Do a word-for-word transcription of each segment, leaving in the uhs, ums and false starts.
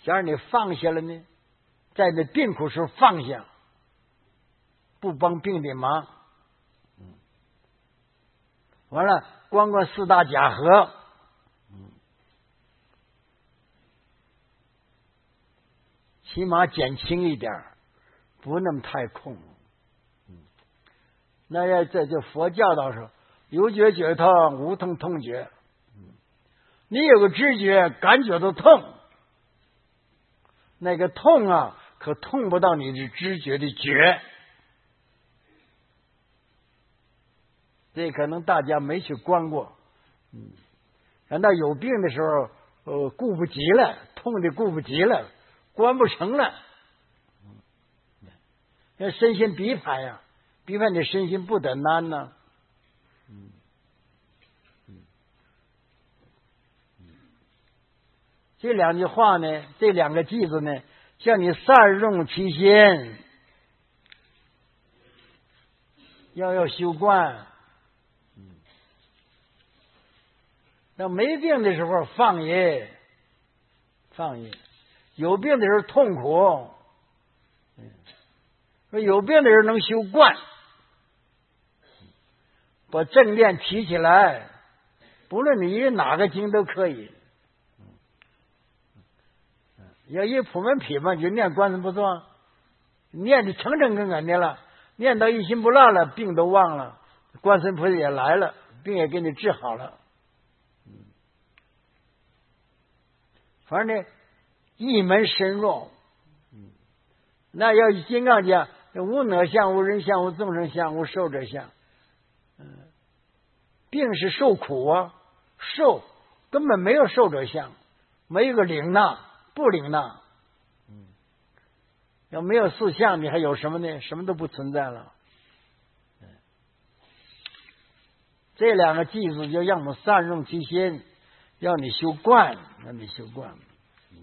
假如你放下了呢，在那病苦时候放下，不帮病的忙，嗯，完了观观四大假合，嗯，起码减轻一点，不那么太空。嗯，那要这就佛教导说，有觉觉痛，无痛痛觉。嗯，你有个知觉，感觉到痛，那个痛啊，可痛不到你的知觉的觉。这可能大家没去观过，嗯，等到有病的时候，呃，顾不及了，痛的顾不及了，观不成了，嗯，那身心比反呀，比反的身心不得难呢，嗯嗯嗯，这两句话呢，这两个句子呢，叫你善用其心，要要修观。那没病的时候放逸，放逸；有病的时候痛苦。说有病的时候能修观，把正念提起来，不论你念哪个经都可以。要一普门品嘛，就念观世不错，念的诚诚恳恳的了，念到一心不乱了，病都忘了，观世菩萨也来了，病也给你治好了。反正呢，一门深入。嗯，那要金刚讲，无我相、无人相、无众生相、无寿者相。嗯，病是受苦啊，受根本没有受者相，没有个领纳，不领纳。嗯，要没有四相，你还有什么呢？什么都不存在了。嗯，这两个句子就让我们善用其心。要你修观，让你修观。嗯，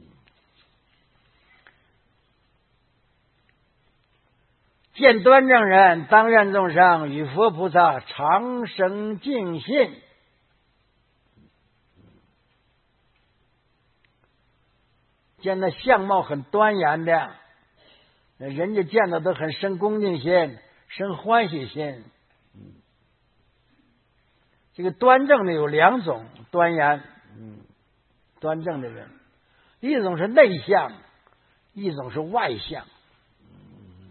见端正人，当愿众生与佛菩萨长生净信。见那相貌很端严的，人家见到都很生恭敬心，生欢喜心。嗯，这个端正的有两种，端严。嗯，端正的人，一种是内向，一种是外向。嗯，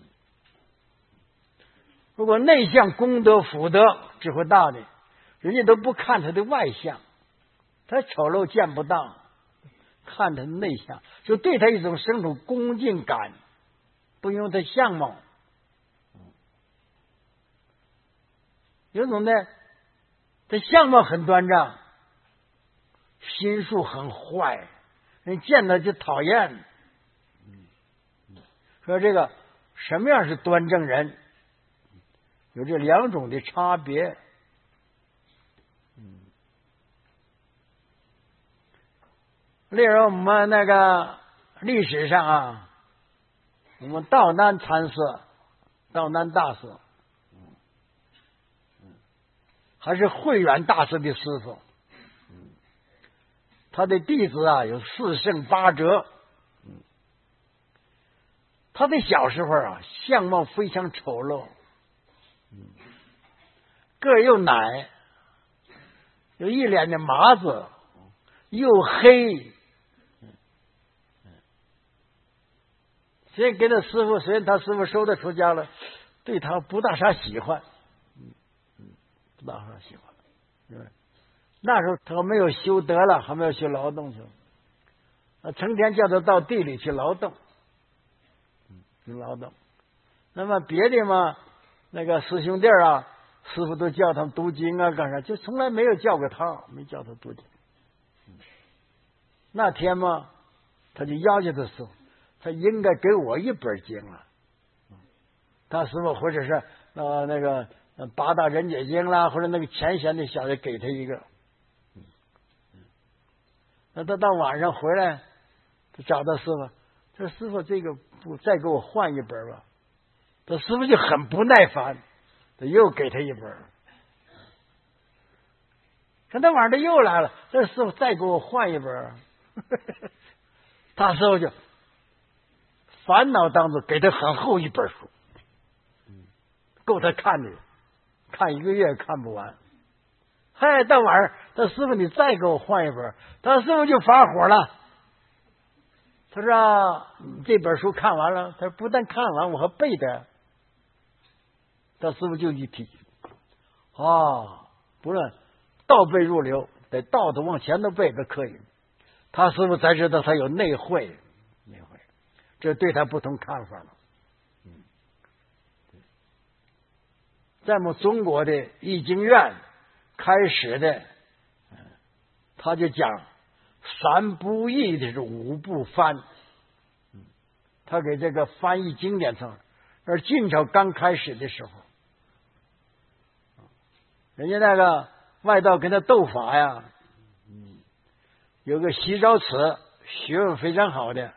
如果内向功德福德智慧大的，人家都不看他的外向，他丑陋见不到，看他的内向，就对他一种生出恭敬感，不用他相貌。有种呢，他相貌很端正，心术很坏，人见到就讨厌。说这个什么样是端正人？有这两种的差别。例如我们那个历史上啊，我们道南禅师，道南大师，还是慧远大师的师傅。他的弟子啊有四圣八哲。他的小时候啊相貌非常丑陋，个儿又矮，有一脸的麻子，又黑。所以给他师傅，虽然他师傅收他出家了，对他不大啥喜欢，嗯嗯，不大啥喜欢，对吧？那时候他没有修德了，还没有去劳动去，啊，成天叫他到地里去劳动，嗯，去劳动。那么别的嘛，那个师兄弟啊，师傅都叫他们读经啊，干啥？就从来没有叫过他，没叫他读经。嗯，那天嘛，他就要求他师傅，他应该给我一本经啊。他师傅或者是呃那个八大人解经啦，或者那个前贤的小子给他一个。那他到晚上回来，他找到师傅，他说：“师傅，这个不再给我换一本吧？”他师傅就很不耐烦，他又给他一本。可他晚上他又来了，这师傅再给我换一本。他师傅就烦恼当中给他很厚一本书，够他看的，看一个月看不完。嗨，到晚上他师傅你再给我换一本，他师傅就发火了。他说、啊、这本书看完了，他说不但看完我还背的。他师傅就一提啊，不论倒背如流，得倒着往前头背都可以。他师傅才知道他有内慧，内慧，这对他不同看法了。嗯，在我们中国的易经院开始的，他就讲三不易的是五不翻。他给这个翻译经典上，而晋朝刚开始的时候，人家那个外道跟他斗法呀，有个习昭慈，学问非常好的，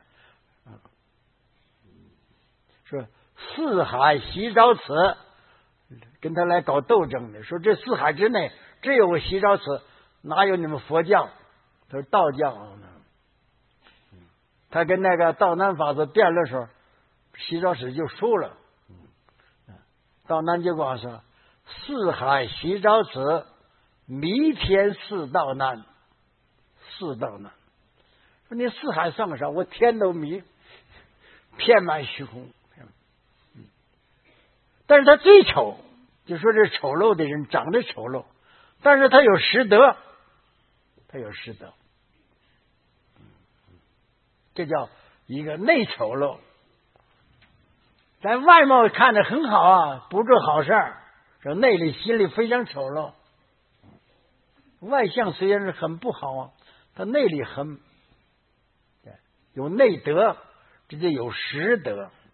说四海习昭慈跟他来搞斗争的，说这四海之内只有个习昭慈，哪有你们佛教？他说道教。他跟那个道南法师辩论的时候，习昭慈就输了。道南就跟我说：“四海习昭慈，弥天四道难，四道难。”说你四海算个啥？我天都迷，遍满虚空。但是他最丑，就说这丑陋的人长得丑陋，但是他有实德，他有实德。这叫一个内丑陋，咱外貌看着很好啊，不做好事儿，这内里心里非常丑陋。外相虽然是很不好啊，他内里很有内德，这就有实德。